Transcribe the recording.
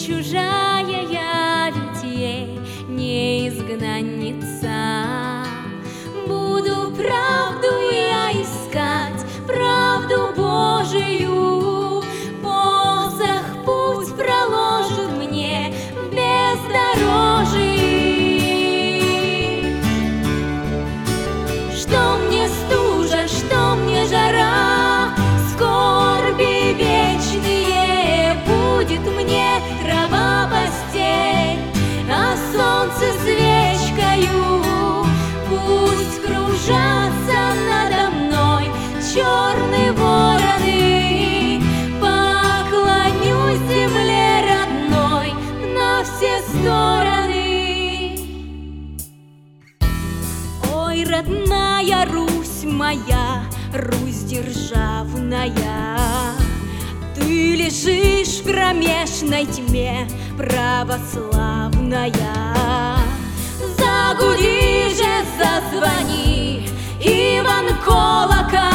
чужая я, ведь ей не изгнанница. Буду правду я искать, правду Божию. Посох путь проложит мне в бездорожье. Что мне стужа, что мне жара, скорби вечные, будет мне трава постель, а солнце свечкою. Пусть кружатся надо мной черные вороны, поклонюсь земле родной на все стороны. Ой, родная Русь моя, Русь державная, ты лежишь в кромешной тьме, православная. Загуди же, зазвони, Иван колокол.